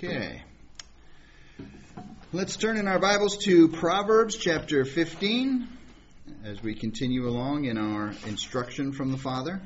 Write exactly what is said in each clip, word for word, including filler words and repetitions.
Okay. Let's turn in our Bibles to Proverbs chapter fifteen as we continue along in our instruction from the Father.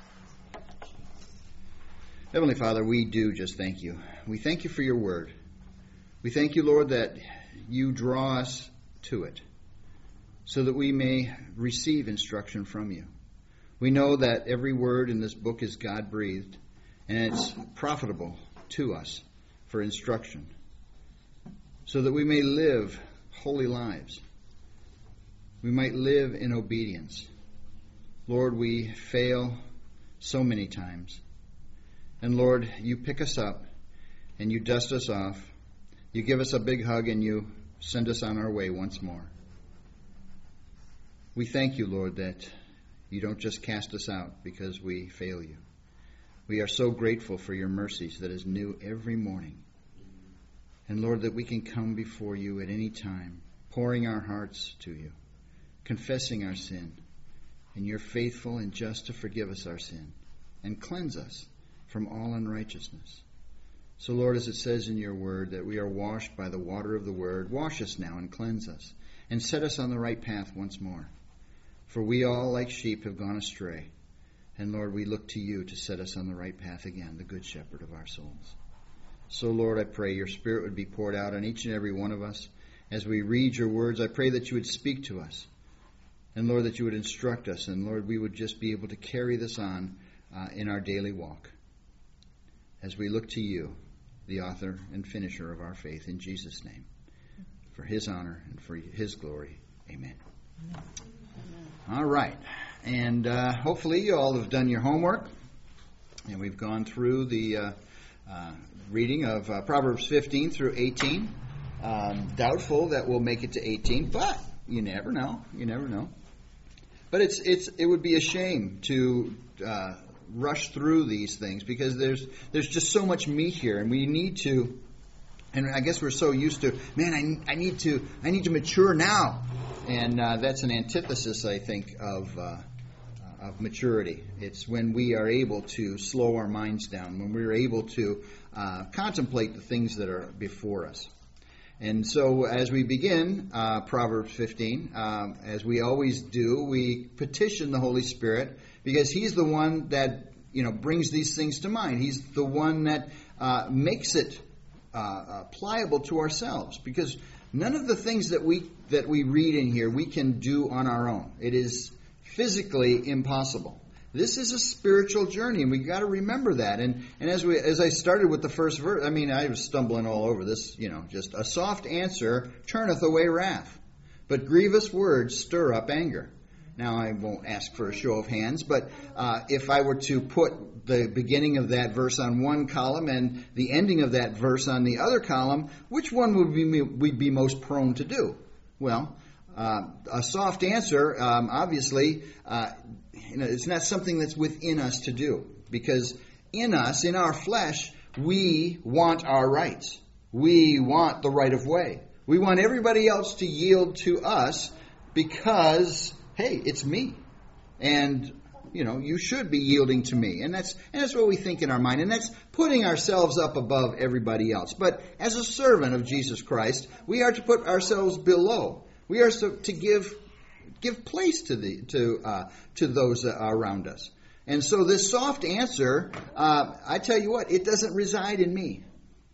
Heavenly Father, we do just thank you. We thank you for your word. We thank you, Lord, that you draw us to it so that we may receive instruction from you. We know that every word in this book is God-breathed, and it's profitable to us for instruction, so that we may live holy lives. We might live in obedience. Lord, we fail so many times. And Lord, you pick us up and you dust us off. You give us a big hug and you send us on our way once more. We thank you, Lord, that you don't just cast us out because we fail you. We are so grateful for your mercies that is new every morning. And Lord, that we can come before you at any time, pouring our hearts to you, confessing our sin, and you're faithful and just to forgive us our sin and cleanse us from all unrighteousness. So Lord, as it says in your word, that we are washed by the water of the word, wash us now and cleanse us and set us on the right path once more. For we all, like sheep, have gone astray. And Lord, we look to you to set us on the right path again, the good shepherd of our souls. So Lord, I pray your Spirit would be poured out on each and every one of us. As we read your words, I pray that you would speak to us. And Lord, that you would instruct us. And Lord, we would just be able to carry this on uh, in our daily walk. As we look to you, the author and finisher of our faith, in Jesus' name. For his honor and for his glory. Amen. Amen. All right. And uh, hopefully you all have done your homework. And we've gone through the uh, uh, reading of uh, Proverbs fifteen through eighteen. Um, doubtful that we'll make it to eighteen, but you never know. You never know. But it's it's it would be a shame to uh, rush through these things because there's there's just so much meat here, and we need to. And I guess we're so used to, man, I, I need to I need to mature now, and uh, that's an antithesis, I think, of. Uh, of maturity. It's when we are able to slow our minds down, when we're able to uh, contemplate the things that are before us. And so as we begin uh, Proverbs fifteen, um, as we always do, we petition the Holy Spirit because he's the one that, you know, brings these things to mind. He's the one that uh, makes it uh, uh, pliable to ourselves, because none of the things that we that we read in here we can do on our own. It is physically impossible. This is a spiritual journey, and we've got to remember that. And and as we as I started with the first verse, I mean, I was stumbling all over this, you know, just a soft answer turneth away wrath, but grievous words stir up anger. Now, I won't ask for a show of hands, but uh, if I were to put the beginning of that verse on one column and the ending of that verse on the other column, which one would we we'd be most prone to do? Well, Uh, a soft answer, um, obviously, uh, you know, it's not something that's within us to do. Because in us, in our flesh, we want our rights. We want the right of way. We want everybody else to yield to us because, hey, it's me. And, you know, you should be yielding to me. And that's and that's what we think in our mind. And that's putting ourselves up above everybody else. But as a servant of Jesus Christ, we are to put ourselves below. We are to give give place to the to uh, to those around us, and so this soft answer, uh, I tell you what, it doesn't reside in me.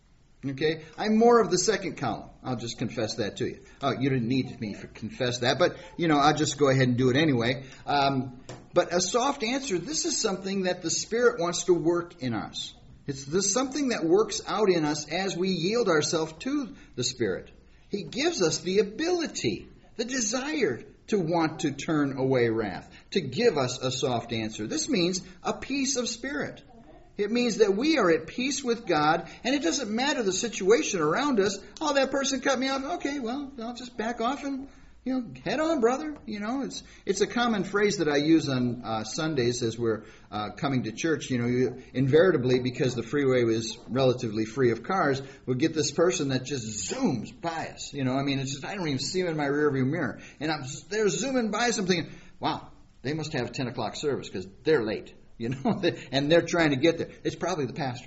Okay, I'm more of the second column. I'll just confess that to you. Oh, you didn't need me to confess that, but you know, I'll just go ahead and do it anyway. Um, but a soft answer, this is something that the Spirit wants to work in us. It's this something that works out in us as we yield ourselves to the Spirit. He gives us the ability, the desire to want to turn away wrath, to give us a soft answer. This means a peace of spirit. It means that we are at peace with God, and it doesn't matter the situation around us. Oh, that person cut me off. Okay, well, I'll just back off and, you know, head on, brother. You know, it's it's a common phrase that I use on uh, Sundays as we're uh, coming to church. You know, you, invariably, because the freeway was relatively free of cars, we'll get this person that just zooms by us. You know, I mean, it's just, I don't even see them in my rearview mirror. And I'm they're zooming by us. I'm thinking, wow, they must have a ten o'clock service because they're late. You know, and they're trying to get there. It's probably the pastor.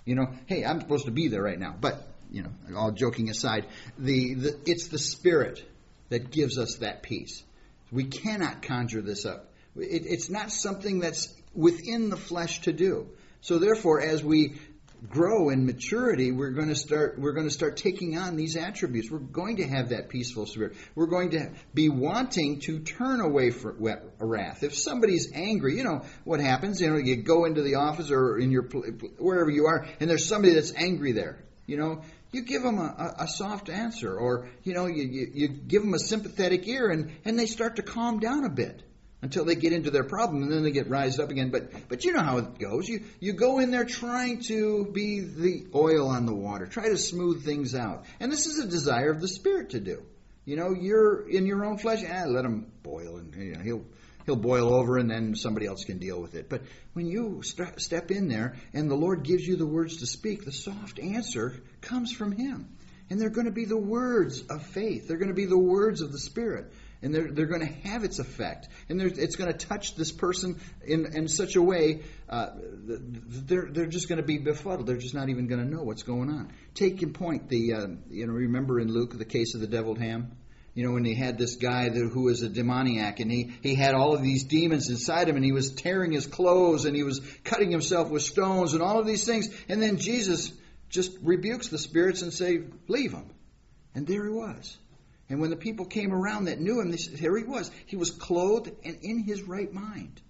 You know, hey, I'm supposed to be there right now. But, you know, all joking aside, the, the it's the Spirit that gives us that peace. We cannot conjure this up. It, it's not something that's within the flesh to do. So therefore, as we grow in maturity, we're going to start we're going to start taking on these attributes. We're going to have that peaceful spirit. We're going to be wanting to turn away from wrath. If somebody's angry, you know what happens. You know, you go into the office or in your wherever you are, and there's somebody that's angry there. You know, you give them a, a soft answer, or you know, you, you, you give them a sympathetic ear, and, and they start to calm down a bit. Until they get into their problem, and then they get rised up again. But but you know how it goes. You you go in there trying to be the oil on the water, try to smooth things out. And this is a desire of the Spirit to do. You know, you're in your own flesh. Ah, let him boil, and you know, he'll he'll boil over, and then somebody else can deal with it. But when you st- step in there, and the Lord gives you the words to speak, the soft answer comes from Him, and they're going to be the words of faith. They're going to be the words of the Spirit. And they're, they're going to have its effect. And it's going to touch this person in, in such a way, uh, they're, they're just going to be befuddled. They're just not even going to know what's going on. Take in point, the uh, you know, remember in Luke, the case of the deviled ham? You know, when they had this guy that, who was a demoniac, and he, he had all of these demons inside him, and he was tearing his clothes, and he was cutting himself with stones, and all of these things. And then Jesus just rebukes the spirits and say, leave him. And there he was. And when the people came around that knew him, they said, here he was. He was clothed and in his right mind.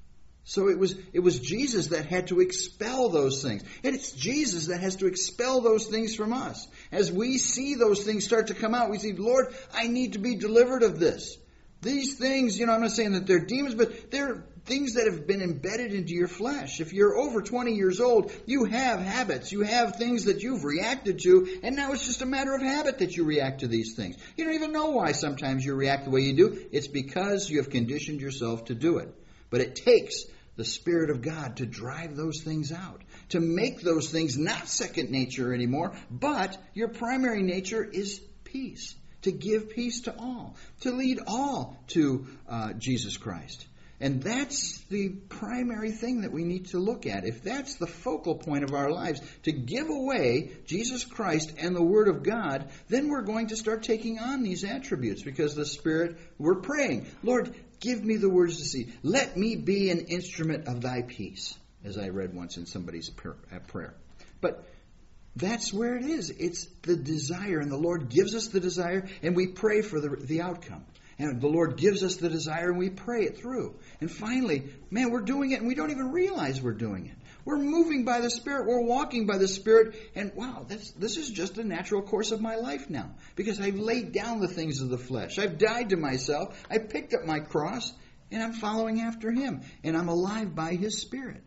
So it was it was Jesus that had to expel those things. And it's Jesus that has to expel those things from us. As we see those things start to come out, we say, Lord, I need to be delivered of this. These things, you know, I'm not saying that they're demons, but they're things that have been embedded into your flesh. If you're over twenty years old, you have habits. You have things that you've reacted to, and now it's just a matter of habit that you react to these things. You don't even know why sometimes you react the way you do. It's because you have conditioned yourself to do it. But it takes the Spirit of God to drive those things out, to make those things not second nature anymore, but your primary nature is peace, to give peace to all, to lead all to uh, Jesus Christ. And that's the primary thing that we need to look at. If that's the focal point of our lives, to give away Jesus Christ and the Word of God, then we're going to start taking on these attributes because the Spirit, we're praying, Lord, give me the words to see. Let me be an instrument of thy peace, as I read once in somebody's prayer. But that's where it is. It's the desire, and the Lord gives us the desire, and we pray for the, the outcome. And the Lord gives us the desire, and we pray it through. And finally, man, we're doing it, and we don't even realize we're doing it. We're moving by the Spirit. We're walking by the Spirit. And wow, that's, this is just a natural course of my life now. Because I've laid down the things of the flesh. I've died to myself. I picked up my cross, and I'm following after Him. And I'm alive by His Spirit.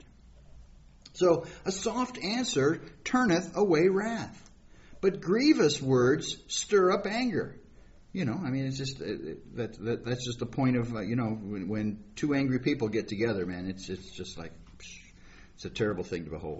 So, a soft answer turneth away wrath. But grievous words stir up anger. You know, I mean, it's just it, that, that that's just the point of uh, you know when, when two angry people get together, man. It's it's just like psh, it's a terrible thing to behold.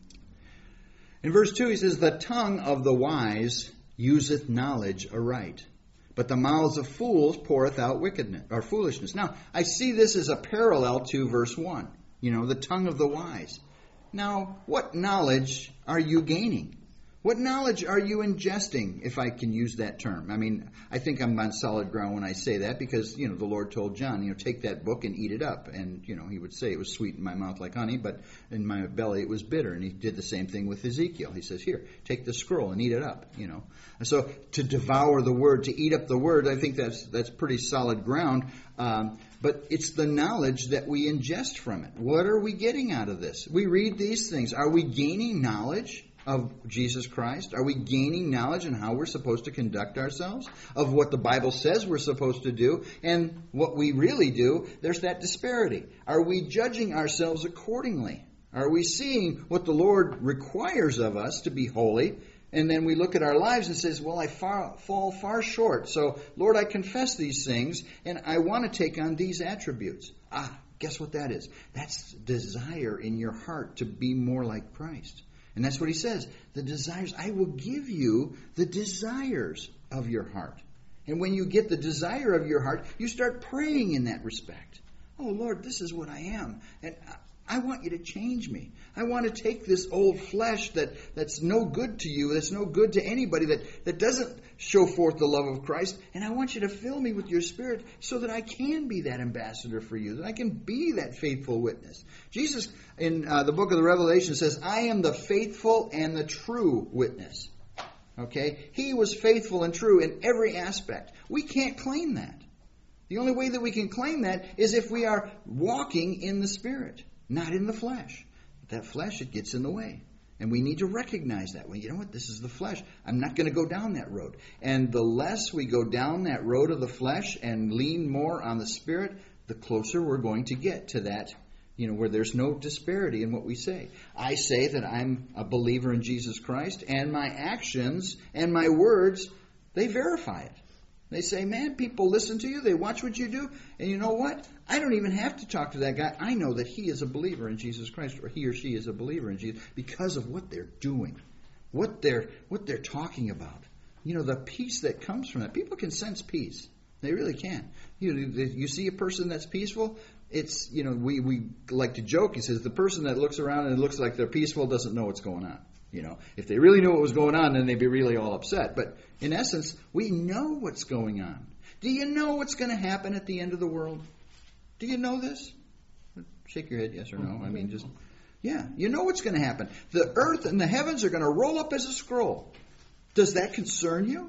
In verse two, he says, "The tongue of the wise useth knowledge aright, but the mouths of fools poureth out wickedness or foolishness." Now, I see this as a parallel to verse one. You know, the tongue of the wise. Now, what knowledge are you gaining? What knowledge are you ingesting, if I can use that term? I mean, I think I'm on solid ground when I say that because, you know, the Lord told John, you know, take that book and eat it up. And, you know, he would say it was sweet in my mouth like honey, but in my belly it was bitter. And he did the same thing with Ezekiel. He says, here, take the scroll and eat it up, you know. And so to devour the word, to eat up the word, I think that's that's pretty solid ground. Um, but it's the knowledge that we ingest from it. What are we getting out of this? We read these things. Are we gaining knowledge of Jesus Christ? Are we gaining knowledge on how we're supposed to conduct ourselves? Of what the Bible says we're supposed to do and what we really do? There's that disparity. Are we judging ourselves accordingly? Are we seeing what the Lord requires of us to be holy? And then we look at our lives and says, well, I far, fall far short. So, Lord, I confess these things and I want to take on these attributes. Ah, guess what that is? That's desire in your heart to be more like Christ. And that's what he says. The desires, I will give you the desires of your heart. And when you get the desire of your heart, you start praying in that respect. Oh, Lord, this is what I am. And I want you to change me. I want to take this old flesh that, that's no good to you, that's no good to anybody, that, that doesn't show forth the love of Christ, and I want you to fill me with your Spirit so that I can be that ambassador for you, that I can be that faithful witness. Jesus, in uh, the book of the Revelation, says, I am the faithful and the true witness. Okay? He was faithful and true in every aspect. We can't claim that. The only way that we can claim that is if we are walking in the Spirit, not in the flesh. That flesh, it gets in the way. And we need to recognize that. Well, you know what? This is the flesh. I'm not going to go down that road. And the less we go down that road of the flesh and lean more on the Spirit, the closer we're going to get to that, you know, where there's no disparity in what we say. I say that I'm a believer in Jesus Christ, and my actions and my words, they verify it. They say, man, people listen to you. They watch what you do. And you know what? I don't even have to talk to that guy. I know that he is a believer in Jesus Christ, or he or she is a believer in Jesus, because of what they're doing, what they're what they're talking about. You know, the peace that comes from that. People can sense peace. They really can. You know, you see a person that's peaceful, it's, you know, we, we like to joke. He says the person that looks around and looks like they're peaceful doesn't know what's going on. You know, if they really knew what was going on, then they'd be really all upset. But in essence, we know what's going on. Do you know what's going to happen at the end of the world? Do you know this? Shake your head, yes or no. I mean, just, yeah, you know what's going to happen. The earth and the heavens are going to roll up as a scroll. Does that concern you?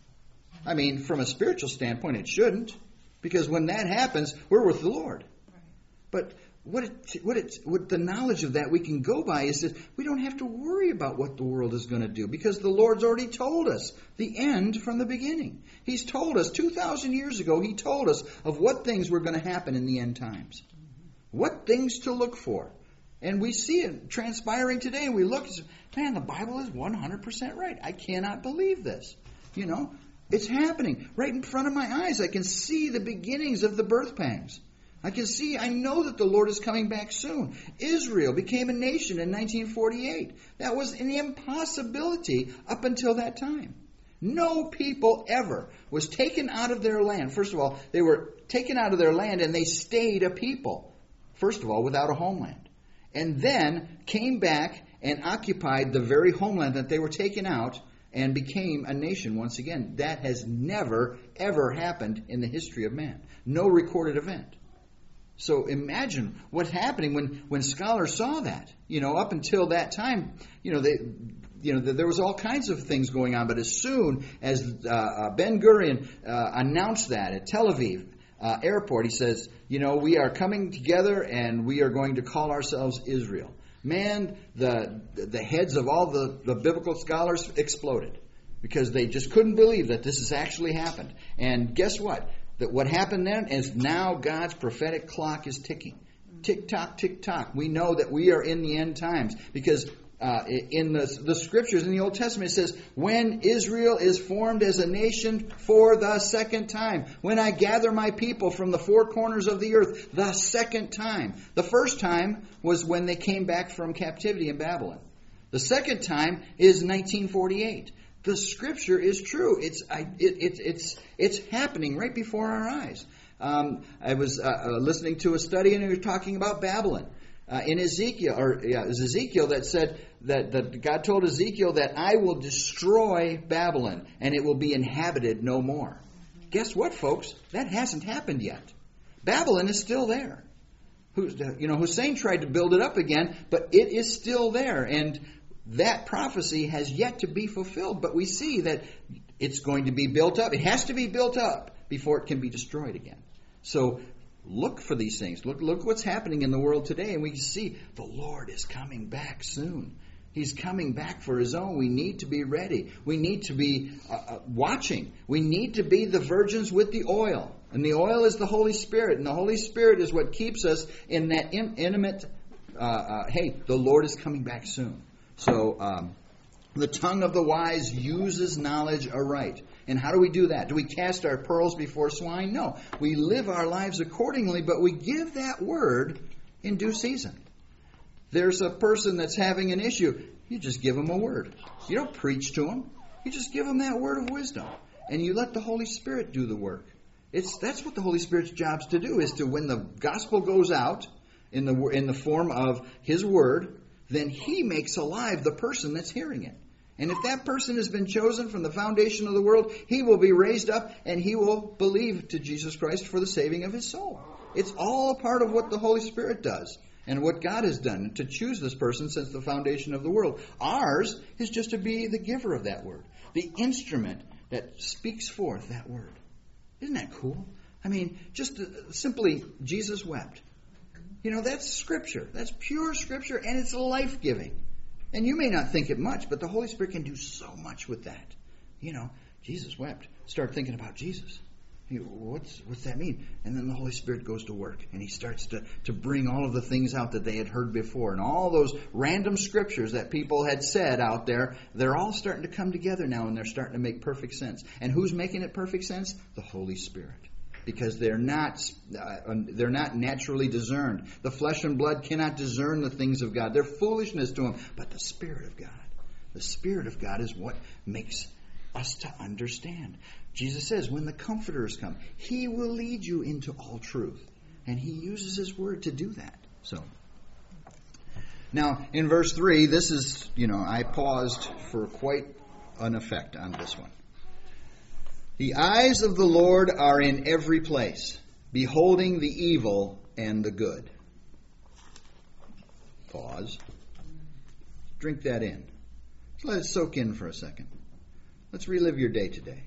I mean, from a spiritual standpoint, it shouldn't. Because when that happens, we're with the Lord. But what it, what it, what the knowledge of that we can go by is that we don't have to worry about what the world is going to do, because the Lord's already told us the end from the beginning. He's told us two thousand years ago. He told us of what things were going to happen in the end times, what things to look for, and we see it transpiring today. And we look and say, "Man, the Bible is one hundred percent right. I cannot believe this." You know, it's happening right in front of my eyes. I can see the beginnings of the birth pangs. I can see, I know that the Lord is coming back soon. Israel became a nation in nineteen forty-eight. That was an impossibility up until that time. No people ever was taken out of their land. First of all, they were taken out of their land and they stayed a people. First of all, without a homeland. And then came back and occupied the very homeland that they were taken out and became a nation once again. That has never, ever happened in the history of man. No recorded event. So imagine what's happening when, when scholars saw that. You know, up until that time, you know, they, you know, there was all kinds of things going on. But as soon as uh, Ben Gurion uh, announced that at Tel Aviv uh, airport, he says, you know, we are coming together and we are going to call ourselves Israel. Man, the the heads of all the, the biblical scholars exploded because they just couldn't believe that this has actually happened. And guess what? That what happened then is now God's prophetic clock is ticking. Tick-tock, tick-tock. We know that we are in the end times because uh, in the, the scriptures in the Old Testament it says, when Israel is formed as a nation for the second time, when I gather my people from the four corners of the earth, the second time. The first time was when they came back from captivity in Babylon. The second time is nineteen forty-eight. The Scripture is true. It's I, it, it, it's it's happening right before our eyes. Um, I was uh, uh, listening to a study, and we were talking about Babylon uh, in Ezekiel, or yeah, it was Ezekiel that said that, that God told Ezekiel that I will destroy Babylon, and it will be inhabited no more. Guess what, folks? That hasn't happened yet. Babylon is still there. Who, you know, Hussein tried to build it up again, but it is still there, and that prophecy has yet to be fulfilled, but we see that it's going to be built up. It has to be built up before it can be destroyed again. So look for these things. Look, look what's happening in the world today, and we can see the Lord is coming back soon. He's coming back for His own. We need to be ready. We need to be uh, watching. We need to be the virgins with the oil. And the oil is the Holy Spirit, and the Holy Spirit is what keeps us in that in, intimate, uh, uh, hey, the Lord is coming back soon. So, um, the tongue of the wise uses knowledge aright. And how do we do that? Do we cast our pearls before swine? No. We live our lives accordingly, but we give that word in due season. There's a person that's having an issue. You just give them a word. You don't preach to them. You just give them that word of wisdom. And you let the Holy Spirit do the work. It's that's what the Holy Spirit's job's to do, is to, when the gospel goes out, in the in the form of His Word, then He makes alive the person that's hearing it. And if that person has been chosen from the foundation of the world, he will be raised up and he will believe to Jesus Christ for the saving of his soul. It's all a part of what the Holy Spirit does and what God has done to choose this person since the foundation of the world. Ours is just to be the giver of that word, the instrument that speaks forth that word. Isn't that cool? I mean, just simply, Jesus wept. You know, that's Scripture. That's pure Scripture, and it's life-giving. And you may not think it much, but the Holy Spirit can do so much with that. You know, Jesus wept. Start thinking about Jesus. You, what's what's that mean? And then the Holy Spirit goes to work, and He starts to, to bring all of the things out that they had heard before. And all those random scriptures that people had said out there, they're all starting to come together now, and they're starting to make perfect sense. And who's making it perfect sense? The Holy Spirit. Because they're not uh, they're not naturally discerned. The flesh and blood cannot discern the things of God. They're foolishness to them. But the Spirit of God, the Spirit of God is what makes us to understand. Jesus says, when the Comforter has come, He will lead you into all truth. And He uses His Word to do that. So, now, in verse three, this is, you know, I paused for quite an effect on this one. The eyes of the Lord are in every place, beholding the evil and the good. Pause. Drink that in. Let it soak in for a second. Let's relive your day today.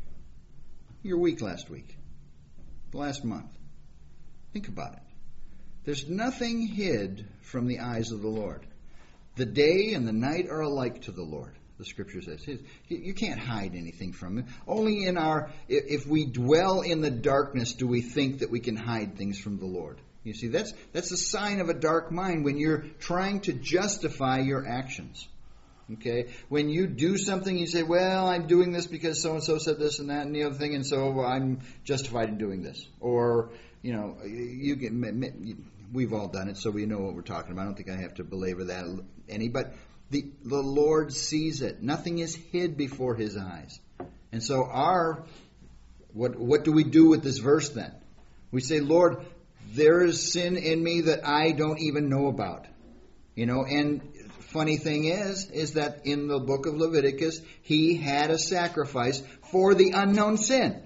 Your week last week. The last month. Think about it. There's nothing hid from the eyes of the Lord. The day and the night are alike to the Lord. The Scripture says you can't hide anything from Him. Only in our, if we dwell in the darkness, do we think that we can hide things from the Lord. You see, that's that's a sign of a dark mind when you're trying to justify your actions. Okay, when you do something, you say, "Well, I'm doing this because so and so said this and that and the other thing, and so I'm justified in doing this." Or, you know, you get we've all done it, so we know what we're talking about. I don't think I have to belabor that any, but. The, the Lord sees it. Nothing is hid before His eyes. And so our, what, what do we do with this verse then? We say, Lord, there is sin in me that I don't even know about. You know, and funny thing is, is that in the book of Leviticus, He had a sacrifice for the unknown sin.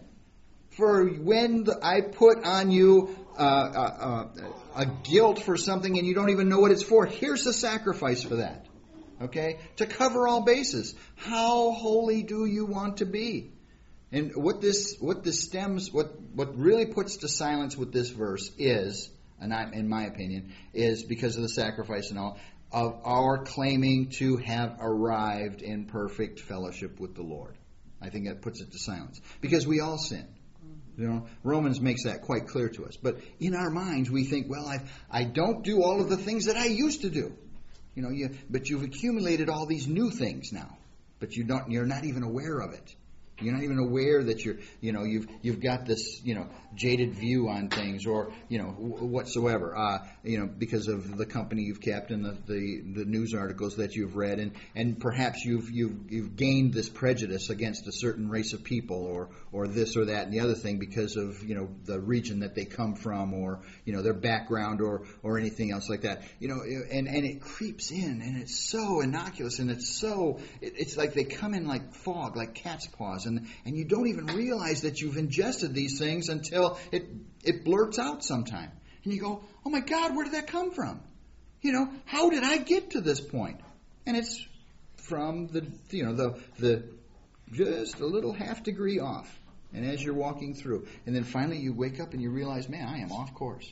For when the, I put on you uh, uh, uh, a guilt for something and you don't even know what it's for, here's a sacrifice for that. Okay? To cover all bases. How holy do you want to be? And what this what this stems, what, what really puts to silence with this verse is, and I, in my opinion, is because of the sacrifice and all, of our claiming to have arrived in perfect fellowship with the Lord. I think that puts it to silence. Because we all sin. You know, Romans makes that quite clear to us. But in our minds, we think, well, I I don't do all of the things that I used to do. You know, you, but you've accumulated all these new things now, but you don't. You're not even aware of it. You're not even aware that you're, you know, you've you've got this, you know, jaded view on things, or you know, whatsoever, uh, you know, because of the company you've kept and the, the, the news articles that you've read, and, and perhaps you've you've you've gained this prejudice against a certain race of people, or or this or that and the other thing because of, you know, the region that they come from, or you know, their background, or or anything else like that, you know, and and it creeps in, and it's so innocuous, and it's so it, it's like they come in like fog, like cat's paws. And, and you don't even realize that you've ingested these things until it it blurts out sometime. And you go, oh my God, where did that come from? You know, how did I get to this point? And it's from the, you know, the the just a little half degree off. And as you're walking through, and then finally you wake up and you realize, man, I am off course.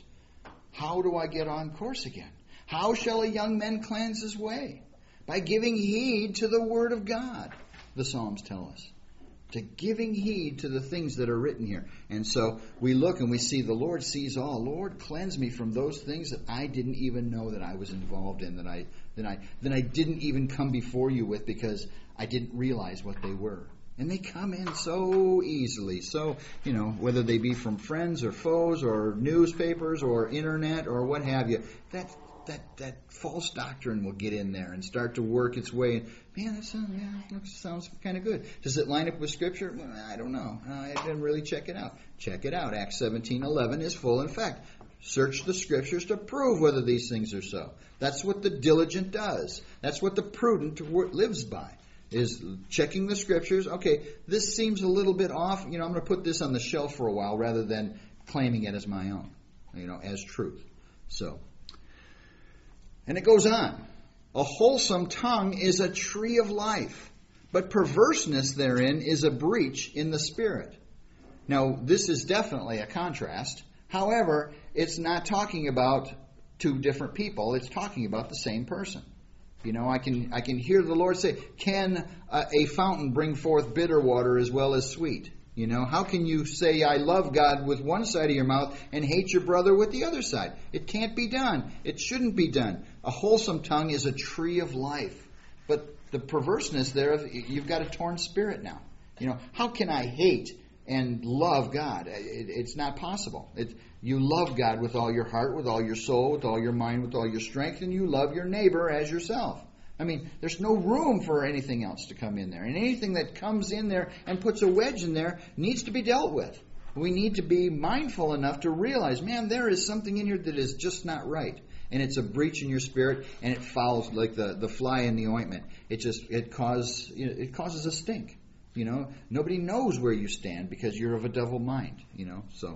How do I get on course again? How shall a young man cleanse his way? By giving heed to the word of God, the Psalms tell us. To giving heed to the things that are written here. And so we look and we see the Lord sees all. Lord, cleanse me from those things that I didn't even know that I was involved in, that I that I that I didn't even come before you with because I didn't realize what they were. And they come in so easily. So, you know, whether they be from friends or foes or newspapers or internet or what have you, that that that false doctrine will get in there and start to work its way. And, man, that sounds, yeah, that sounds kind of good. Does it line up with Scripture? Well, I don't know. I didn't really check it out. Check it out. Acts seventeen eleven is full in fact. Search the Scriptures to prove whether these things are so. That's what the diligent does. That's what the prudent lives by, is checking the Scriptures. Okay, this seems a little bit off. You know, I'm going to put this on the shelf for a while rather than claiming it as my own, you know, as truth. So, and it goes on. A wholesome tongue is a tree of life, but perverseness therein is a breach in the spirit. Now, this is definitely a contrast. However, it's not talking about two different people. It's talking about the same person. You know, I can I can hear the Lord say, can a, a fountain bring forth bitter water as well as sweet? You know, how can you say I love God with one side of your mouth and hate your brother with the other side? It can't be done. It shouldn't be done. A wholesome tongue is a tree of life. But the perverseness there, you've got a torn spirit now. You know, how can I hate and love God? It, it's not possible. It, you love God with all your heart, with all your soul, with all your mind, with all your strength, and you love your neighbor as yourself. I mean, there's no room for anything else to come in there. And anything that comes in there and puts a wedge in there needs to be dealt with. We need to be mindful enough to realize, man, there is something in here that is just not right. And it's a breach in your spirit, and it fouls like the, the fly in the ointment. It just it cause you know, it causes a stink. You know, nobody knows where you stand because you're of a double mind. You know, so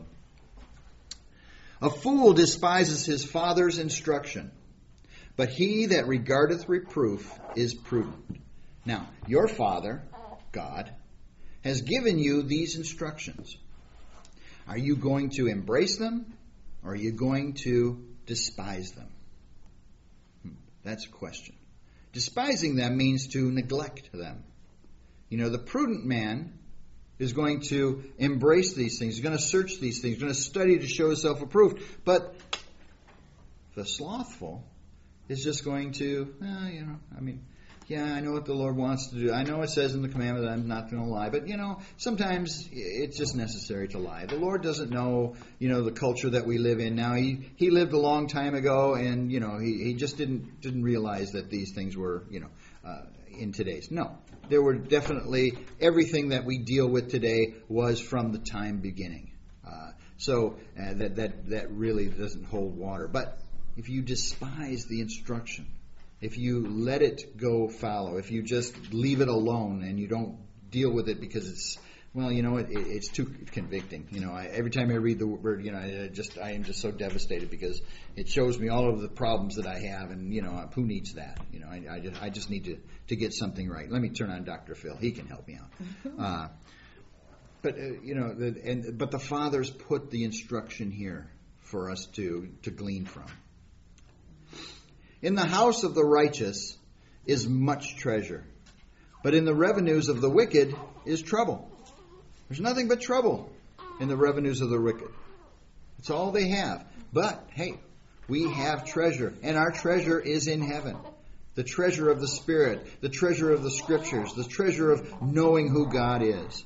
a fool despises his father's instruction, but he that regardeth reproof is prudent. Now, your Father, God, has given you these instructions. Are you going to embrace them, or are you going to despise them? That's a question. Despising them means to neglect them. You know, the prudent man is going to embrace these things. He's going to search these things. He's going to study to show himself approved. But the slothful is just going to, eh, you know, I mean, yeah, I know what the Lord wants to do. I know it says in the commandment that I'm not going to lie. But, you know, sometimes it's just necessary to lie. The Lord doesn't know, you know, the culture that we live in now. He he lived a long time ago, and, you know, he, he just didn't didn't realize that these things were, you know, uh, in today's. No. There were definitely, everything that we deal with today was from the time beginning. Uh, so uh, that, that, that really doesn't hold water. But if you despise the instruction, if you let it go fallow, if you just leave it alone and you don't deal with it because it's, well, you know, it, it, it's too convicting. You know, I, every time I read the word, you know, I just I am just so devastated because it shows me all of the problems that I have, and you know, who needs that? You know, I, I just I just need to, to get something right. Let me turn on Doctor Phil; he can help me out. Mm-hmm. Uh, but uh, you know, the, and but the Father's put the instruction here for us to to glean from. In the house of the righteous is much treasure, but in the revenues of the wicked is trouble. There's nothing but trouble in the revenues of the wicked. It's all they have. But, hey, we have treasure, and our treasure is in heaven. The treasure of the Spirit, the treasure of the Scriptures, the treasure of knowing who God is.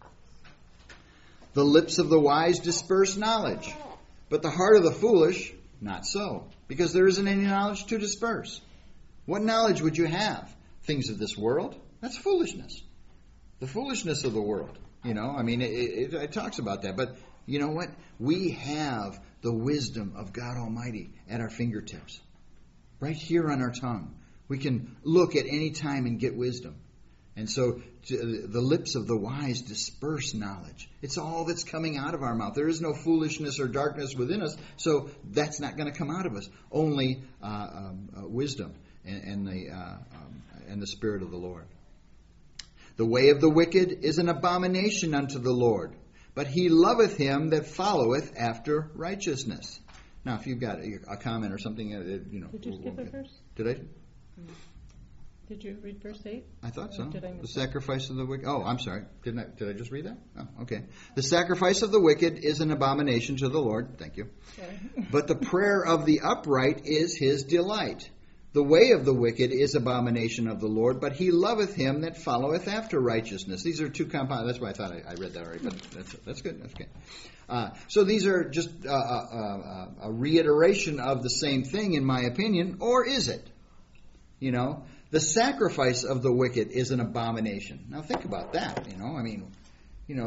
The lips of the wise disperse knowledge, but the heart of the foolish, not so, because there isn't any knowledge to disperse. What knowledge would you have? Things of this world? That's foolishness. The foolishness of the world. You know, I mean, it, it, it talks about that. But you know what? We have the wisdom of God Almighty at our fingertips. Right here on our tongue. We can look at any time and get wisdom. And so to, the lips of the wise disperse knowledge. It's all that's coming out of our mouth. There is no foolishness or darkness within us. So that's not going to come out of us. Only uh, um, uh, wisdom and, and, the, uh, um, and the Spirit of the Lord. The way of the wicked is an abomination unto the Lord, but he loveth him that followeth after righteousness. Now, if you've got a, a comment or something, uh, you know. Did you skip a verse? Did I? Did you read verse eight? I thought so. Did I miss the sacrifice of the wicked. Oh, I'm sorry. Didn't I? Did I just read that? Oh, okay. The sacrifice of the wicked is an abomination to the Lord. Thank you. Sorry. But the prayer of the upright is his delight. The way of the wicked is abomination of the Lord, but he loveth him that followeth after righteousness. These are two compound. That's why I thought I, I read that already, but that's that's good. That's good. Uh, so these are just uh, uh, uh, a reiteration of the same thing, in my opinion, or is it? You know, the sacrifice of the wicked is an abomination. Now think about that. You know, I mean, you know,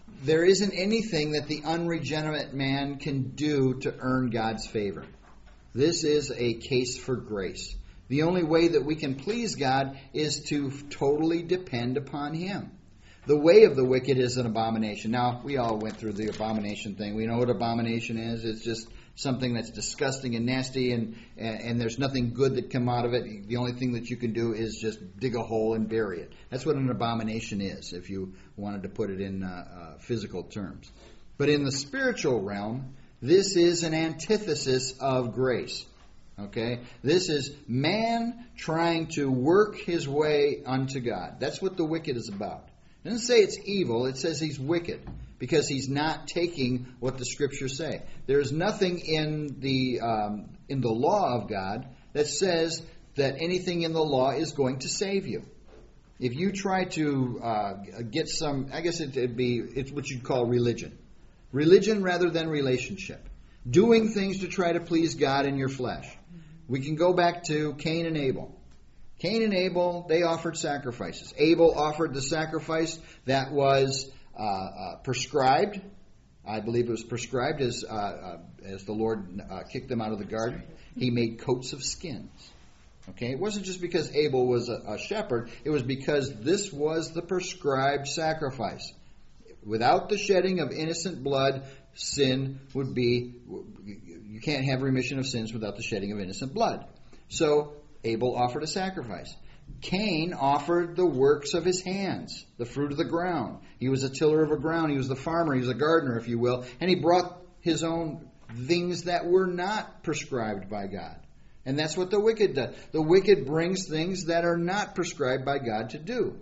there isn't anything that the unregenerate man can do to earn God's favor. This is a case for grace. The only way that we can please God is to totally depend upon Him. The way of the wicked is an abomination. Now, we all went through the abomination thing. We know what abomination is. It's just something that's disgusting and nasty, and, and, and there's nothing good that come out of it. The only thing that you can do is just dig a hole and bury it. That's what an abomination is, if you wanted to put it in uh, uh, physical terms. But in the spiritual realm, this is an antithesis of grace. Okay? This is man trying to work his way unto God. That's what the wicked is about. It doesn't say it's evil, it says he's wicked, because he's not taking what the Scriptures say. There's nothing in the um, in the law of God that says that anything in the law is going to save you. If you try to uh, get some, I guess it, it'd be it's what you'd call religion. Religion rather than relationship. Doing things to try to please God in your flesh. We can go back to Cain and Abel. Cain and Abel, they offered sacrifices. Abel offered the sacrifice that was uh, uh, prescribed. I believe it was prescribed as uh, uh, as the Lord uh, kicked them out of the garden. He made coats of skins. Okay, it wasn't just because Abel was a, a shepherd. It was because this was the prescribed sacrifice. Without the shedding of innocent blood, sin would be, you can't have remission of sins without the shedding of innocent blood. So Abel offered a sacrifice. Cain offered the works of his hands, the fruit of the ground. He was a tiller of a ground. He was the farmer. He was a gardener, if you will. And he brought his own things that were not prescribed by God. And that's what the wicked does. The wicked brings things that are not prescribed by God to do.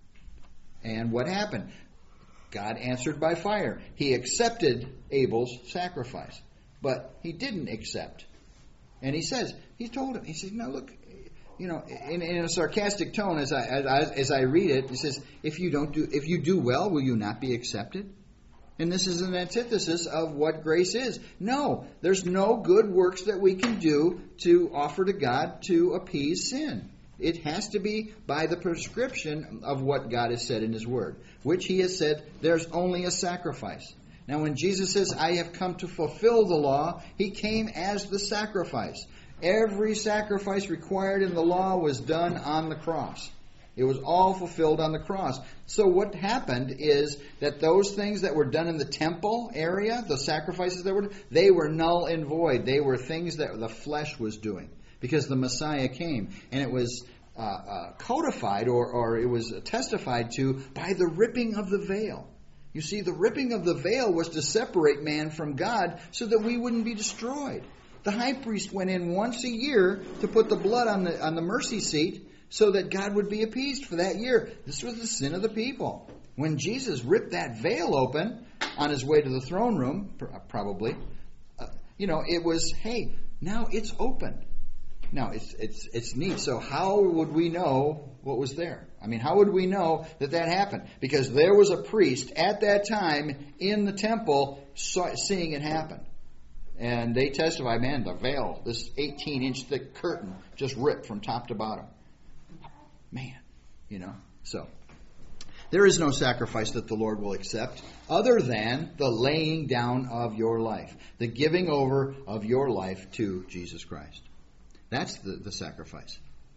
And what happened? God answered by fire. He accepted Abel's sacrifice. But he didn't accept. And he says, he told him, he says, now look, you know, in, in a sarcastic tone as I, as I as I read it, he says, if you don't do if you do well, will you not be accepted? And this is an antithesis of what grace is. No, there's no good works that we can do to offer to God to appease sin. It has to be by the prescription of what God has said in His Word, which He has said there's only a sacrifice. Now, when Jesus says, I have come to fulfill the law, He came as the sacrifice. Every sacrifice required in the law was done on the cross. It was all fulfilled on the cross. So what happened is that those things that were done in the temple area, the sacrifices that were done, they were null and void. They were things that the flesh was doing because the Messiah came. And it was uh, uh, codified or, or it was testified to by the ripping of the veil. You see, the ripping of the veil was to separate man from God so that we wouldn't be destroyed. The high priest went in once a year to put the blood on the on the mercy seat so that God would be appeased for that year. This was the sin of the people. When Jesus ripped that veil open on His way to the throne room, probably, uh, you know, it was, hey, now it's open. Now, it's it's it's neat. So how would we know what was there? I mean, how would we know that that happened? Because there was a priest at that time in the temple saw, seeing it happen. And they testify, man, the veil, this eighteen-inch thick curtain, just ripped from top to bottom. Man, you know, so. There is no sacrifice that the Lord will accept other than the laying down of your life, the giving over of your life to Jesus Christ. That's the, the sacrifice.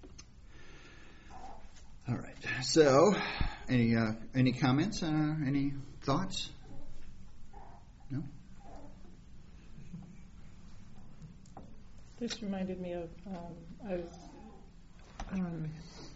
All right. So, any uh, any comments? Uh, any thoughts? No? This reminded me of, um, I was, um,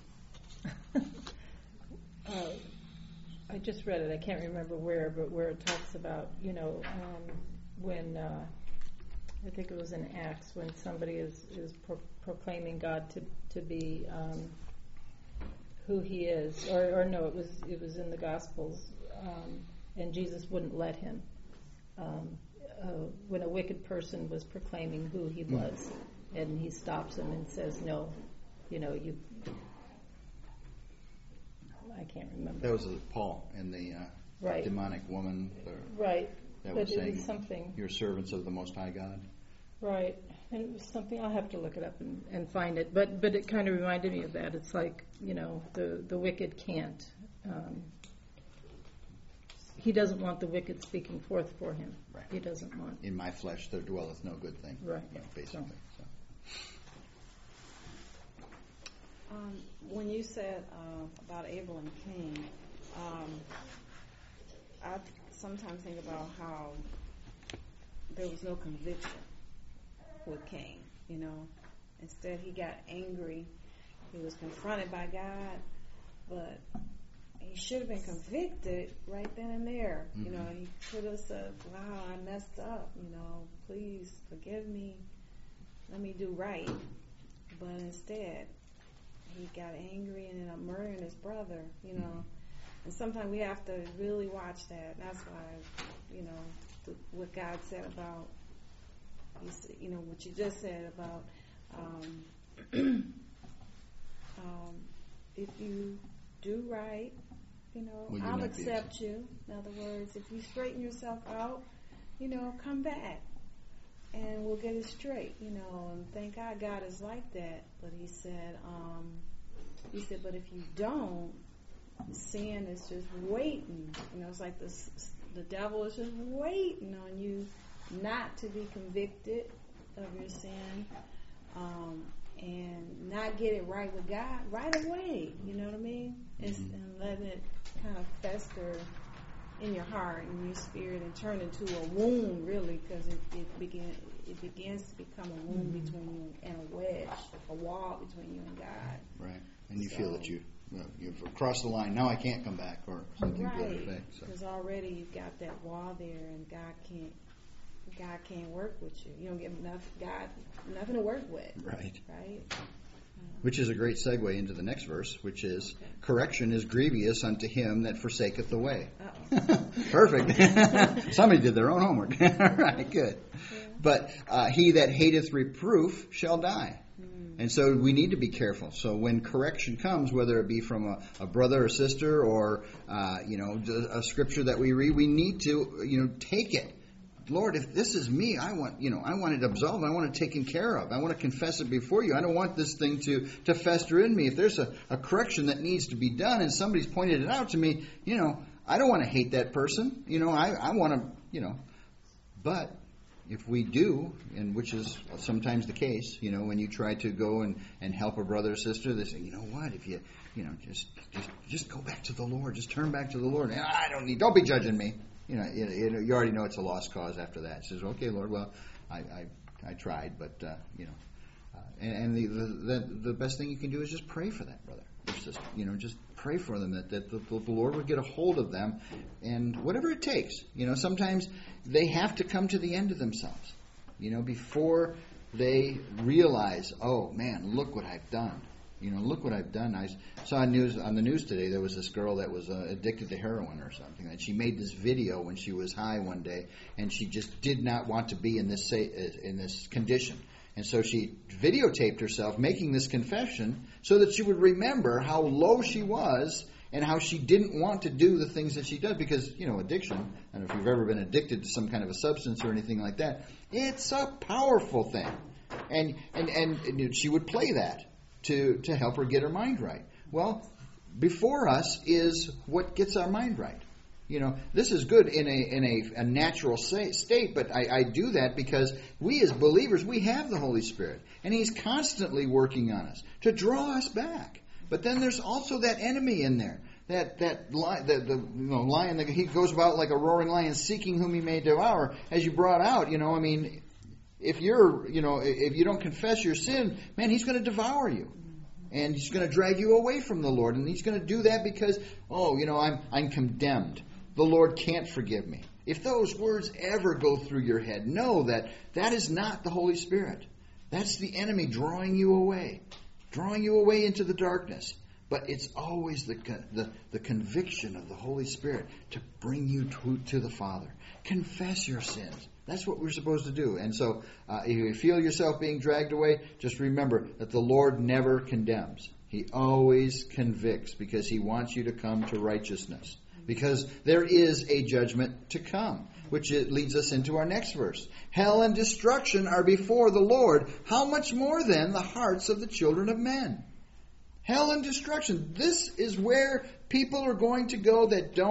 uh, I just read it, I can't remember where, but where it talks about, you know, um, when, uh, I think it was in Acts, when somebody is, is pro- proclaiming God to, to be um, who He is, or, or no, it was it was in the Gospels, um, and Jesus wouldn't let him. Um, Uh, when a wicked person was proclaiming who he was, and He stops him and says, no, you know, you, I can't remember. That was Paul and the uh, right. demonic woman. Or, right. That but was it saying, was something. You're servants of the Most High God. Right. And it was something, I'll have to look it up and, and find it, but but it kind of reminded me of that. It's like, you know, the, the wicked can't. Um, he doesn't want the wicked speaking forth for him. Right. He doesn't want. In my flesh there dwelleth no good thing. Right. You know, basically. So. Um, when you said uh, about Abel and Cain, um, I sometimes think about how there was no conviction with Cain. You know, instead he got angry. He was confronted by God, but he should have been convicted right then and there. Mm-hmm. You know, he could have said, "Wow, I messed up. You know, please forgive me. Let me do right." But instead, he got angry and ended up murdering his brother. You know, and sometimes we have to really watch that. That's why, you know, the, what God said about, you know, what you just said about. Um, Um, if you do right, you know, Will you I'll not accept you. In other words, if you straighten yourself out, you know, come back and we'll get it straight, you know, and thank God God is like that. But he said, um, he said, but if you don't, sin is just waiting. You know, it's like the, the devil is just waiting on you not to be convicted of your sin. Um, and not get it right with God right away, you know what I mean? And, Mm-hmm. and letting it kind of fester in your heart and your spirit and turn into a wound, really, because it, it, begin, it begins to become a wound mm-hmm. between you and a wedge, a wall between you and God. Right. And you so, feel that you, well, you've crossed the line. Now I can't come back or something right, to that effect. Because so. already you've got that wall there and God can't God can't work with you. You don't get enough God nothing to work with. Right. Right. Which is a great segue into the next verse, which is, okay. correction is grievous unto him that forsaketh the way. Uh-oh. Perfect. Somebody did their own homework. All right, good. Yeah. But uh, he that hateth reproof shall die. Mm. And so we need to be careful. So when correction comes, whether it be from a, a brother or sister or, uh, you know, a scripture that we read, we need to, you know, take it. Lord, if this is me, I want, you know, I want it absolved. I want it taken care of. I want to confess it before you. I don't want this thing to, to fester in me. If there's a, a correction that needs to be done and somebody's pointed it out to me, you know, I don't want to hate that person. You know, I, I want to, you know, but if we do, and which is sometimes the case, you know, when you try to go and, and help a brother or sister, they say, you know what, if you, you know, just, just, just go back to the Lord. Just turn back to the Lord. And I don't need, don't be judging me. You know, you, you already know it's a lost cause after that. It says, okay, Lord, well, I I, I tried, but, uh, you know. Uh, and and the, the the best thing you can do is just pray for that brother or sister. You know, just pray for them, that, that the, the Lord would get a hold of them. And whatever it takes. You know, sometimes they have to come to the end of themselves, you know, before they realize, oh, man, look what I've done. You know, look what I've done. I saw news on the news today. There was this girl that was uh, addicted to heroin or something, and she made this video when she was high one day, and she just did not want to be in this in this condition. And so she videotaped herself making this confession so that she would remember how low she was and how she didn't want to do the things that she does. Because, you know, addiction, I don't know if you've ever been addicted to some kind of a substance or anything like that, it's a powerful thing. And and, and, and she would play that to, to help her get her mind right. Well, before us is what gets our mind right. You know, this is good in a in a, a natural state, but I, I do that because we as believers, we have the Holy Spirit, and He's constantly working on us to draw us back. But then there's also that enemy in there, that that li- the, the you know, lion that he goes about like a roaring lion, seeking whom he may devour. As you brought out, you know, I mean, if you're, you know, if you don't confess your sin, man, he's going to devour you. And he's going to drag you away from the Lord. And he's going to do that because, oh, you know, I'm I'm condemned. The Lord can't forgive me. If those words ever go through your head, know that that is not the Holy Spirit. That's the enemy drawing you away, drawing you away into the darkness. But it's always the the, the conviction of the Holy Spirit to bring you to, to the Father. Confess your sins. That's what we're supposed to do. And so uh, if you feel yourself being dragged away, just remember that the Lord never condemns. He always convicts because He wants you to come to righteousness. Because there is a judgment to come, which it leads us into our next verse. Hell and destruction are before the Lord. How much more then the hearts of the children of men? Hell and destruction. This is where people are going to go that don't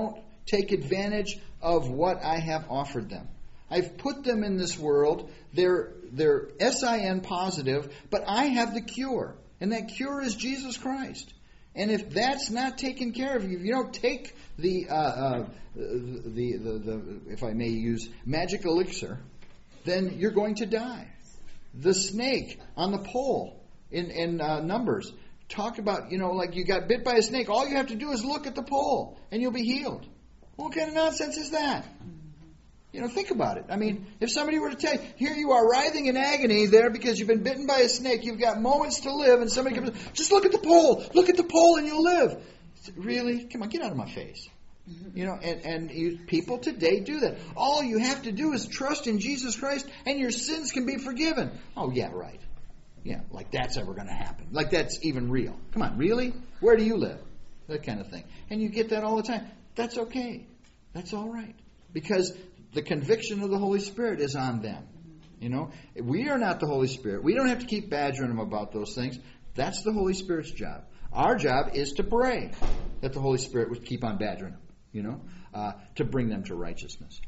take advantage of what I have offered them. I've put them in this world. They're, they're S I N positive, but I have the cure. And that cure is Jesus Christ. And if that's not taken care of, if you don't take the, uh, uh, the, the, the, if I may use, magic elixir, then you're going to die. The snake on the pole in, in uh, Numbers talk about, you know, like you got bit by a snake. All you have to do is look at the pole and you'll be healed. What kind of nonsense is that? You know, think about it. I mean, if somebody were to tell you, here you are writhing in agony there because you've been bitten by a snake, you've got moments to live, and somebody comes, just look at the pole, look at the pole and you'll live. Really? Come on, get out of my face. You know, and, and you, people today do that. All you have to do is trust in Jesus Christ and your sins can be forgiven. Oh, yeah, right. Yeah, like that's ever going to happen. Like that's even real. Come on, really? Where do you live? That kind of thing. And you get that all the time. That's okay. That's all right. Because the conviction of the Holy Spirit is on them. You know, we are not the Holy Spirit. We don't have to keep badgering them about those things. That's the Holy Spirit's job. Our job is to pray that the Holy Spirit would keep on badgering them, you know, uh, to bring them to righteousness.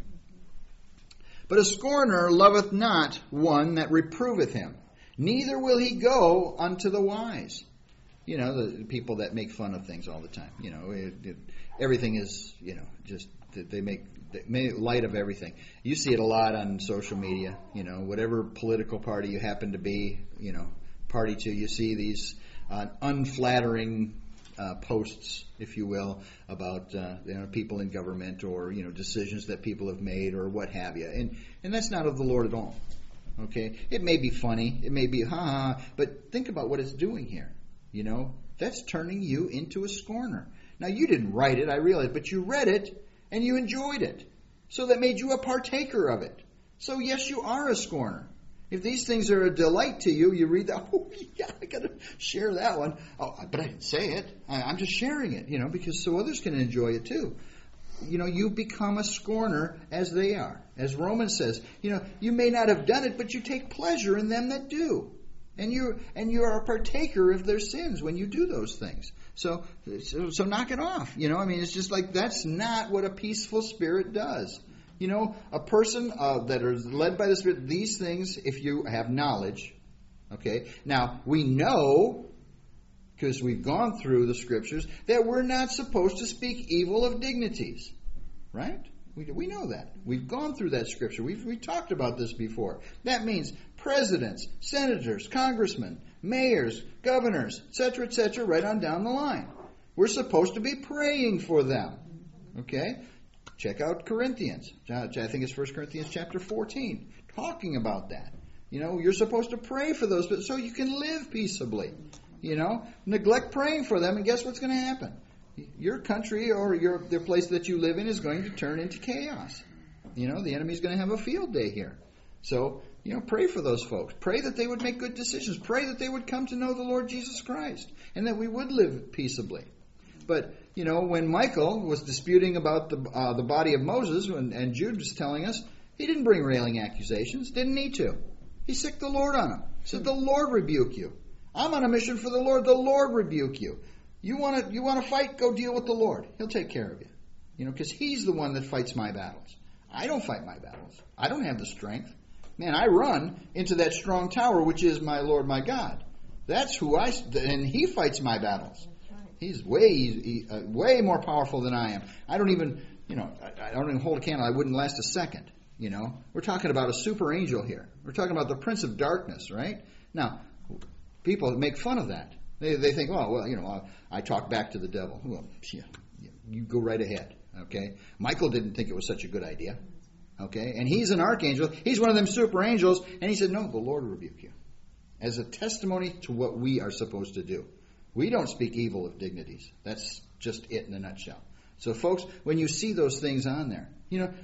But a scorner loveth not one that reproveth him, neither will he go unto the wise. You know, the people that make fun of things all the time. You know, it, it, everything is, you know, just, they make, they make light of everything. You see it a lot on social media. You know, whatever political party you happen to be, you know, party to, you see these uh, unflattering uh, posts, if you will, about uh, you know, people in government or, you know, decisions that people have made or what have you. And, and that's not of the Lord at all. Okay? It may be funny. It may be, ha ha, but think about what it's doing here. You know, that's turning you into a scorner. Now, you didn't write it, I realize, but you read it and you enjoyed it. So that made you a partaker of it. So, yes, you are a scorner. If these things are a delight to you, you read that, oh, yeah, I got to share that one. Oh, but I didn't say it. I, I'm just sharing it, you know, because so others can enjoy it too. You know, you become a scorner as they are. As Romans says, you know, you may not have done it, but you take pleasure in them that do. And you and you are a partaker of their sins when you do those things. So, so, so knock it off. You know, I mean, it's just like that's not what a peaceful spirit does. You know, a person uh, that is led by the Spirit, these things, if you have knowledge, okay. Now, we know, because we've gone through the Scriptures, that we're not supposed to speak evil of dignities. Right? We, we know that. We've gone through that Scripture. We've we talked about this before. That means presidents, senators, congressmen, mayors, governors, et cetera, et cetera, right on down the line. We're supposed to be praying for them. Okay? Check out Corinthians. I think it's First Corinthians chapter fourteen. Talking about that. You know, you're supposed to pray for those so you can live peaceably. You know, neglect praying for them and guess what's going to happen? Your country or your the place that you live in is going to turn into chaos. You know, the enemy's going to have a field day here. So, you know, pray for those folks. Pray that they would make good decisions. Pray that they would come to know the Lord Jesus Christ and that we would live peaceably. But, you know, when Michael was disputing about the uh, the body of Moses and, and Jude was telling us, he didn't bring railing accusations. Didn't need to. He sicked the Lord on him. He said, the Lord rebuke you. I'm on a mission for the Lord. The Lord rebuke you. You want to you want to fight? Go deal with the Lord. He'll take care of you. You know, because He's the one that fights my battles. I don't fight my battles. I don't have the strength. Man, I run into that strong tower, which is my Lord, my God. That's who I, and He fights my battles. He's way, he, uh, way more powerful than I am. I don't even, you know, I, I don't even hold a candle. I wouldn't last a second. You know, we're talking about a super angel here. We're talking about the Prince of Darkness, right? Now, people make fun of that. They they think, oh, well, you know, I, I talk back to the devil. Well, yeah, you go right ahead. Okay, Michael didn't think it was such a good idea. Okay, and he's an archangel. He's one of them super angels, and he said, no, the Lord will rebuke you, as a testimony to what we are supposed to do. We don't speak evil of dignities. That's just it in a nutshell. So, folks, when you see those things on there, you know,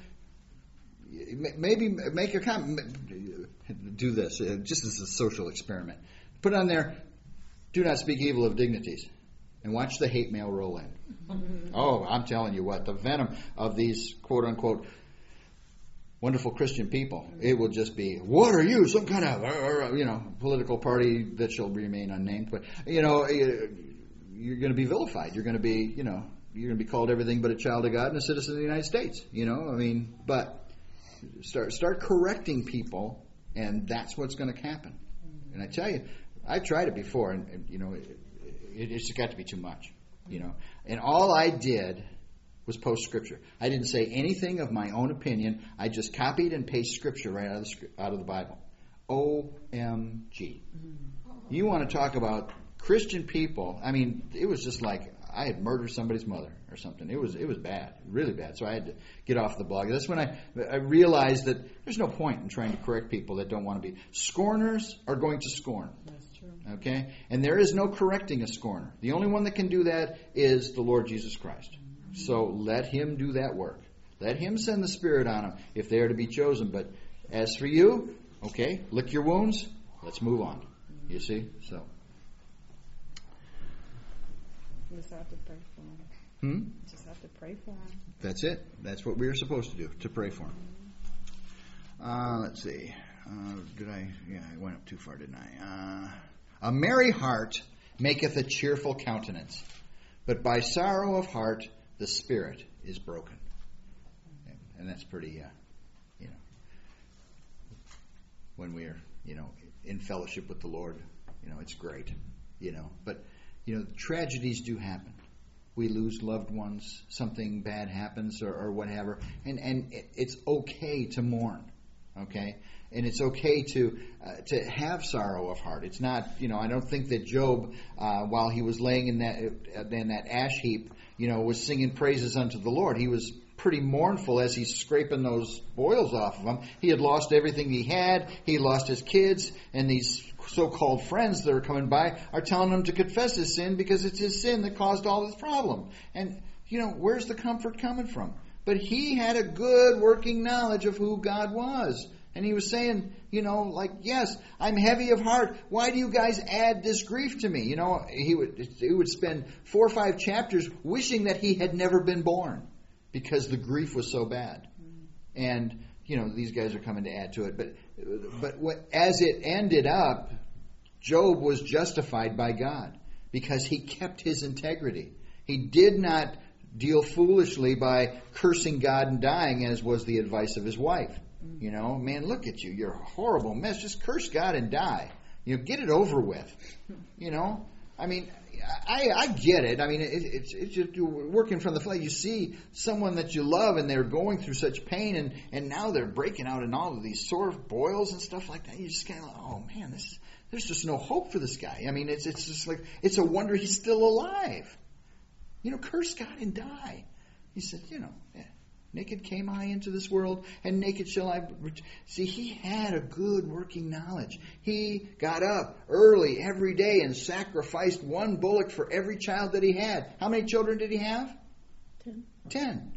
maybe make a comment. Do this uh, just as a social experiment. Put on there, do not speak evil of dignities. And watch the hate mail roll in. Oh, I'm telling you what, the venom of these quote-unquote wonderful Christian people, it will just be, what are you, some kind of, you know, political party that shall remain unnamed. But, you know, you're going to be vilified. You're going to be, you know, you're going to be called everything but a child of God and a citizen of the United States. You know, I mean, but start start correcting people, and that's what's going to happen. And I tell you, I tried it before, and, and you know, it, it, it's got to be too much. You know, and all I did was post Scripture. I didn't say anything of my own opinion. I just copied and pasted Scripture right out of the, out of the Bible. O M G. You want to talk about Christian people? I mean, it was just like I had murdered somebody's mother or something. It was it was bad, really bad. So I had to get off the blog. That's when I I realized that there's no point in trying to correct people that don't want to be. Scorners are going to scorn. That's true. Okay? And there is no correcting a scorner. The only one that can do that is the Lord Jesus Christ. So let Him do that work. Let Him send the Spirit on them if they are to be chosen. But as for you, okay, lick your wounds. Let's move on. You see? So. Just have to pray for them. Hmm? Just have to pray for them. That's it. That's what we are supposed to do, to pray for them. Uh, let's see. Uh, did I? Yeah, I went up too far, didn't I? Uh, a merry heart maketh a cheerful countenance, but by sorrow of heart the spirit is broken. And, and that's pretty, uh, you know, when we are, you know, in fellowship with the Lord, you know, it's great, you know. But, you know, tragedies do happen. We lose loved ones, something bad happens or, or whatever, and, and it, it's okay to mourn, okay? And it's okay to uh, to have sorrow of heart. It's not, you know, I don't think that Job, uh, while he was laying in that in that ash heap, you know, was singing praises unto the Lord. He was pretty mournful as he's scraping those boils off of him. He had lost everything he had. He lost his kids, and these so-called friends that are coming by are telling him to confess his sin because it's his sin that caused all this problem. And, you know, where's the comfort coming from? But he had a good working knowledge of who God was. And he was saying, you know, like, yes, I'm heavy of heart. Why do you guys add this grief to me? You know, he would he would spend four or five chapters wishing that he had never been born because the grief was so bad. And, you know, these guys are coming to add to it. But but what, as it ended up, Job was justified by God because he kept his integrity. He did not deal foolishly by cursing God and dying, as was the advice of his wife. You know, man, look at you. You're a horrible mess. Just curse God and die. You know, get it over with. You know, I mean, I, I get it. I mean, it, it's it's just working from the flesh. You see someone that you love and they're going through such pain, and, and now they're breaking out in all of these sore boils and stuff like that. You just kind of like, oh man, this there's just no hope for this guy. I mean, it's it's just like it's a wonder he's still alive. You know, curse God and die. He said, you know, yeah. Naked came I into this world, and naked shall I... Ret-. See, he had a good working knowledge. He got up early every day and sacrificed one bullock for every child that he had. How many children did he have? Ten. Ten.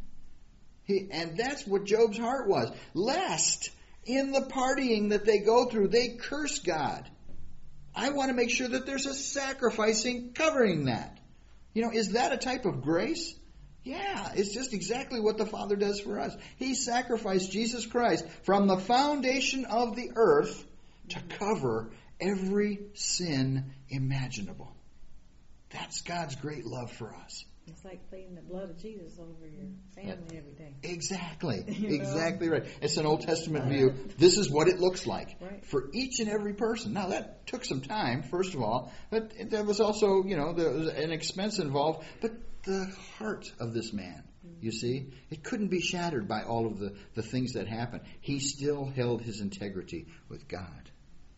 He, and that's what Job's heart was. Lest, in the partying that they go through, they curse God. I want to make sure that there's a sacrificing covering that. You know, is that a type of grace? Yeah, it's just exactly what the Father does for us. He sacrificed Jesus Christ from the foundation of the earth to cover every sin imaginable. That's God's great love for us. It's like pleading the blood of Jesus over your family every day. Exactly. You know? Exactly right. It's an Old Testament view. This is what it looks like right. for each and every person. Now, that took some time, first of all, but there was also, you know, there was an expense involved. But the heart of this man, you see, it couldn't be shattered by all of the, the things that happened. He still held his integrity with God.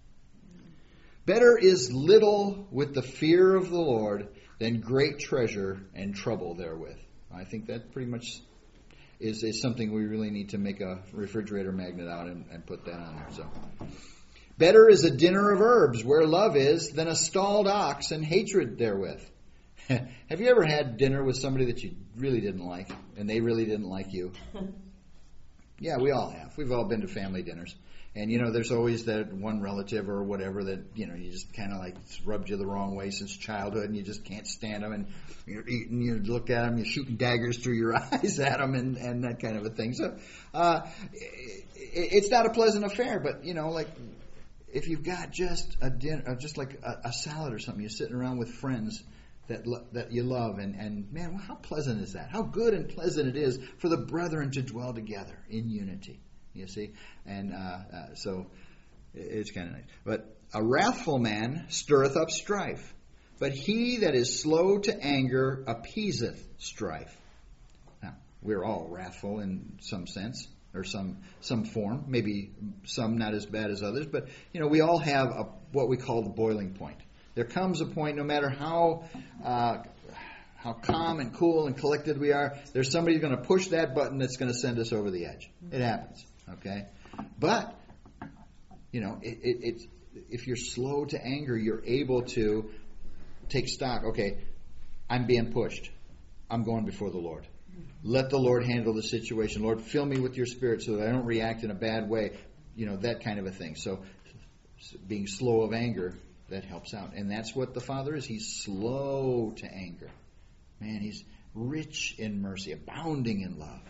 Better is little with the fear of the Lord than great treasure and trouble therewith. I think that pretty much is, is something we really need to make a refrigerator magnet out and, and put that on there. So, better is a dinner of herbs where love is than a stalled ox and hatred therewith. Have you ever had dinner with somebody that you really didn't like and they really didn't like you? Yeah, we all have. We've all been to family dinners. And, you know, there's always that one relative or whatever that, you know, you just kind of like rubbed you the wrong way since childhood and you just can't stand them. And you're eating, you look at them, you're shooting daggers through your eyes at them and, and that kind of a thing. So uh, it, it's not a pleasant affair, but, you know, like if you've got just a dinner, just like a, a salad or something, you're sitting around with friends that lo- that you love. And, and man, how pleasant is that? How good and pleasant it is for the brethren to dwell together in unity. You see? And uh, uh, so it's kind of nice. But a wrathful man stirreth up strife, but he that is slow to anger appeaseth strife. Now, we're all wrathful in some sense, or some some form. Maybe some not as bad as others, but you know, we all have a, what we call the boiling point. There comes a point, no matter how uh, how calm and cool and collected we are, there's somebody going to push that button that's going to send us over the edge. It happens, okay? But you know, it, it, it's if you're slow to anger, you're able to take stock. Okay, I'm being pushed. I'm going before the Lord. Let the Lord handle the situation. Lord, fill me with your Spirit so that I don't react in a bad way. You know, that kind of a thing. So being slow of anger, that helps out. And that's what the Father is. He's slow to anger. Man, He's rich in mercy, abounding in love.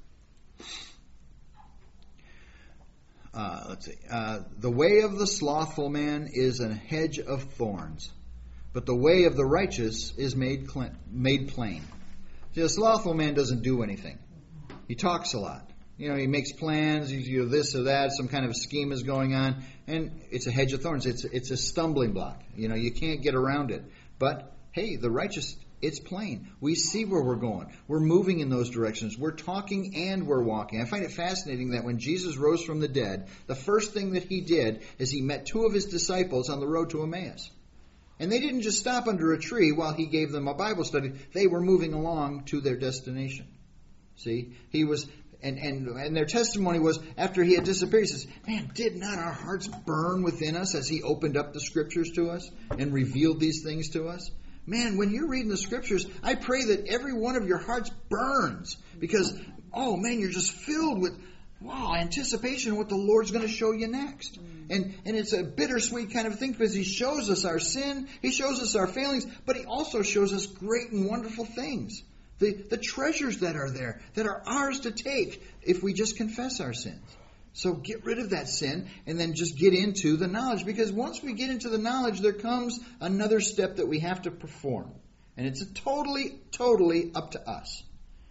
Uh, let's see. Uh, the way of the slothful man is a hedge of thorns, but the way of the righteous is made cl- made plain. See, a slothful man doesn't do anything. He talks a lot. You know, he makes plans, he's, you know, this or that, some kind of scheme is going on, and it's a hedge of thorns. It's it's a stumbling block. You know, you can't get around it. But, hey, the righteous, it's plain. We see where we're going. We're moving in those directions. We're talking and we're walking. I find it fascinating that when Jesus rose from the dead, the first thing that He did is He met two of His disciples on the road to Emmaus. And they didn't just stop under a tree while He gave them a Bible study. They were moving along to their destination. See? He was, and, and, and their testimony was, after He had disappeared, He says, man, did not our hearts burn within us as He opened up the Scriptures to us and revealed these things to us? Man, when you're reading the Scriptures, I pray that every one of your hearts burns because, oh man, you're just filled with, wow, anticipation of what the Lord's going to show you next. And and it's a bittersweet kind of thing because He shows us our sin, He shows us our failings, but He also shows us great and wonderful things. The, the treasures that are there, that are ours to take if we just confess our sins. So get rid of that sin and then just get into the knowledge. Because once we get into the knowledge, there comes another step that we have to perform. And it's totally, totally up to us.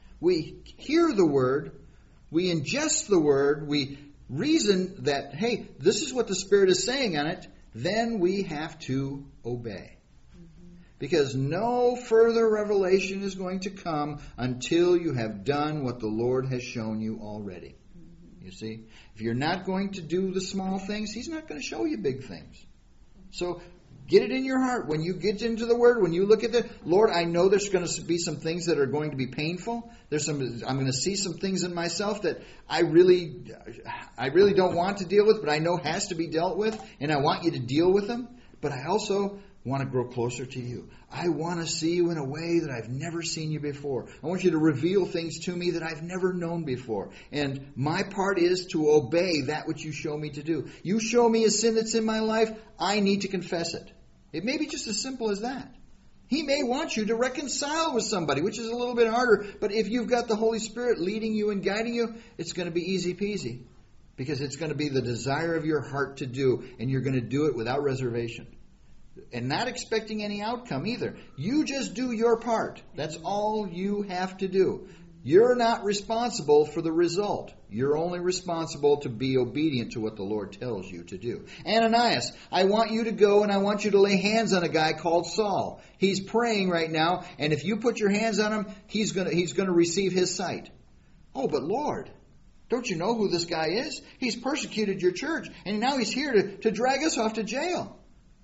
We hear the Word, we ingest the Word, we reason that, hey, this is what the Spirit is saying on it, then we have to obey. Because no further revelation is going to come until you have done what the Lord has shown you already. You see? If you're not going to do the small things, He's not going to show you big things. So get it in your heart. When you get into the Word, when you look at it, Lord, I know there's going to be some things that are going to be painful. There's some. I'm going to see some things in myself that I really, I really don't want to deal with, but I know has to be dealt with, and I want you to deal with them. But I also want to grow closer to you. I want to see you in a way that I've never seen you before. I want you to reveal things to me that I've never known before. And my part is to obey that which you show me to do. You show me a sin that's in my life, I need to confess it. It may be just as simple as that. He may want you to reconcile with somebody, which is a little bit harder. But if you've got the Holy Spirit leading you and guiding you, it's going to be easy peasy. Because it's going to be the desire of your heart to do. And you're going to do it without reservation. And not expecting any outcome either. You just do your part. That's all you have to do. You're not responsible for the result. You're only responsible to be obedient to what the Lord tells you to do. Ananias, I want you to go and I want you to lay hands on a guy called Saul. He's praying right now, and if you put your hands on him, he's going to, he's going to receive his sight. Oh, but Lord, don't you know who this guy is? He's persecuted your church, and now he's here to, to drag us off to jail.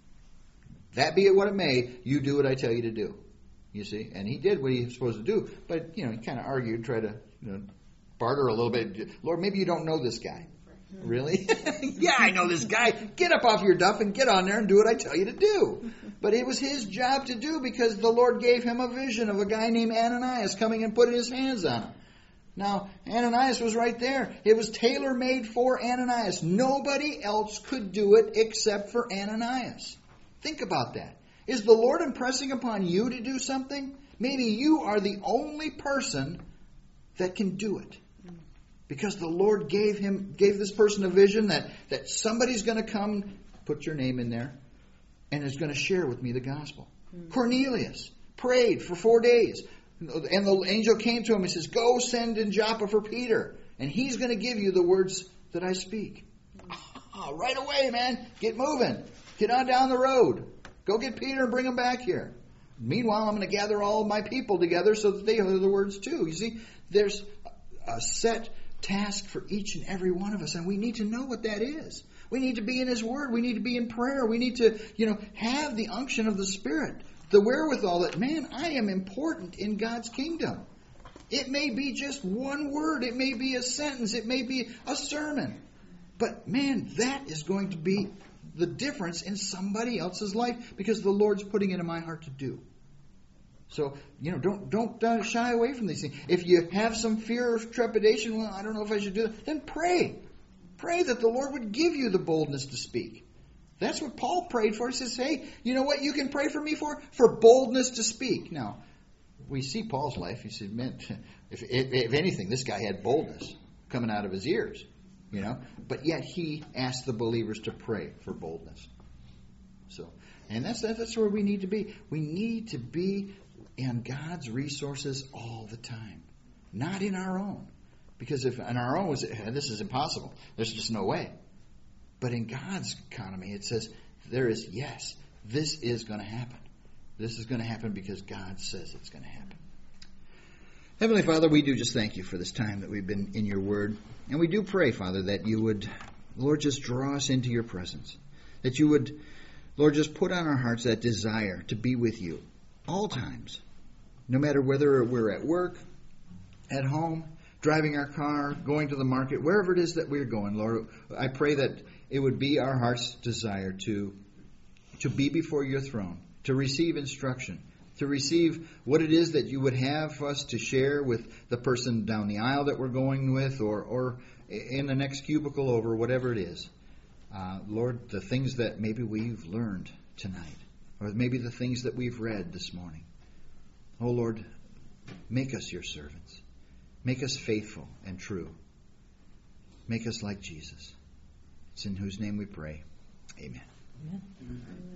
That be it what it may, you do what I tell you to do. You see? And he did what he was supposed to do. But, you know, he kind of argued, tried to, you know, barter a little bit. Lord, maybe you don't know this guy. Really? Yeah, I know this guy. Get up off your duff and get on there and do what I tell you to do. But it was his job to do because the Lord gave him a vision of a guy named Ananias coming and putting his hands on him. Now, Ananias was right there. It was tailor-made for Ananias. Nobody else could do it except for Ananias. Think about that. Is the Lord impressing upon you to do something? Maybe you are the only person that can do it. Because the Lord gave him, gave this person a vision that, that somebody's going to come, put your name in there, and is going to share with me the gospel. Mm-hmm. Cornelius, prayed for four days. And the angel came to him and says, go send in Joppa for Peter, and he's going to give you the words that I speak. Oh, right away, man. Get moving. Get on down the road. Go get Peter and bring him back here. Meanwhile, I'm going to gather all of my people together so that they hear the words too. You see, there's a set task for each and every one of us, and we need to know what that is. We need to be in His Word. We need to be in prayer. We need to, you know, have the unction of the Spirit. The wherewithal that, man, I am important in God's kingdom. It may be just one word. It may be a sentence. It may be a sermon. But, man, that is going to be the difference in somebody else's life because the Lord's putting it in my heart to do. So, you know, don't don't uh, shy away from these things. If you have some fear or trepidation, well, I don't know if I should do that, then pray. Pray that the Lord would give you the boldness to speak. That's what Paul prayed for. He says, hey, you know what you can pray for me for? For boldness to speak. Now, we see Paul's life. He said, man, if, if, if anything, this guy had boldness coming out of his ears. You know, but yet he asked the believers to pray for boldness. So, and that's that's where we need to be. We need to be in God's resources all the time, not in our own. Because if in our own, this is impossible. There's just no way. But in God's economy, it says there is, yes, this is going to happen. This is going to happen because God says it's going to happen. Heavenly Father, we do just thank you for this time that we've been in your word. And we do pray, Father, that you would, Lord, just draw us into your presence. That you would, Lord, just put on our hearts that desire to be with you all times. No matter whether we're at work, at home, driving our car, going to the market, wherever it is that we're going, Lord, I pray that it would be our heart's desire to, to be before your throne, to receive instruction, to receive what it is that you would have us to share with the person down the aisle that we're going with or, or in the next cubicle over, whatever it is. Uh, Lord, the things that maybe we've learned tonight, or maybe the things that we've read this morning. Oh, Lord, make us your servants. Make us faithful and true. Make us like Jesus. It's in whose name we pray. Amen. Amen.